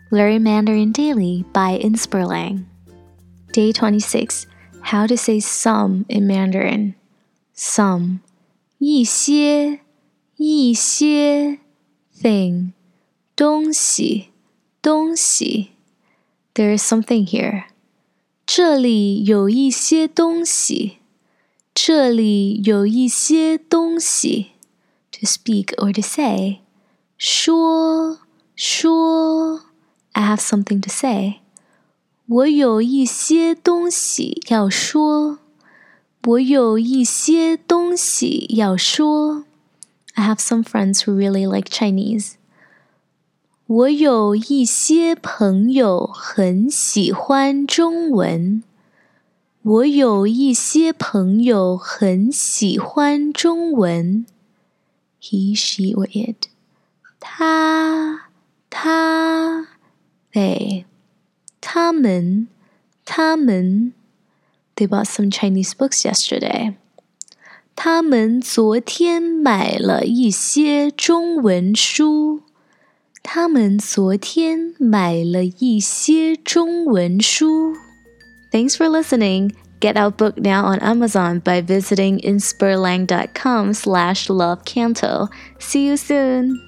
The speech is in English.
Learn Mandarin Daily by Inspirlang. Day 26. How to say some in Mandarin. Some. 一些thing. 东西 There is something here. 这里有一些东西 这里有一些东西 To speak or to say. 说 I have something to say. 我有一些东西要说我有一些东西要说 I have some friends who really like Chinese. 我有一些朋友很喜欢中文我有一些朋友很喜欢中文 He, she, or it. 他 they. 他们 They bought some Chinese books yesterday. 他们昨天买了一些中文书他们昨天买了一些中文书 Thanks for listening. Get our book now on Amazon by visiting inspirlang.com/lovecanto. See you soon.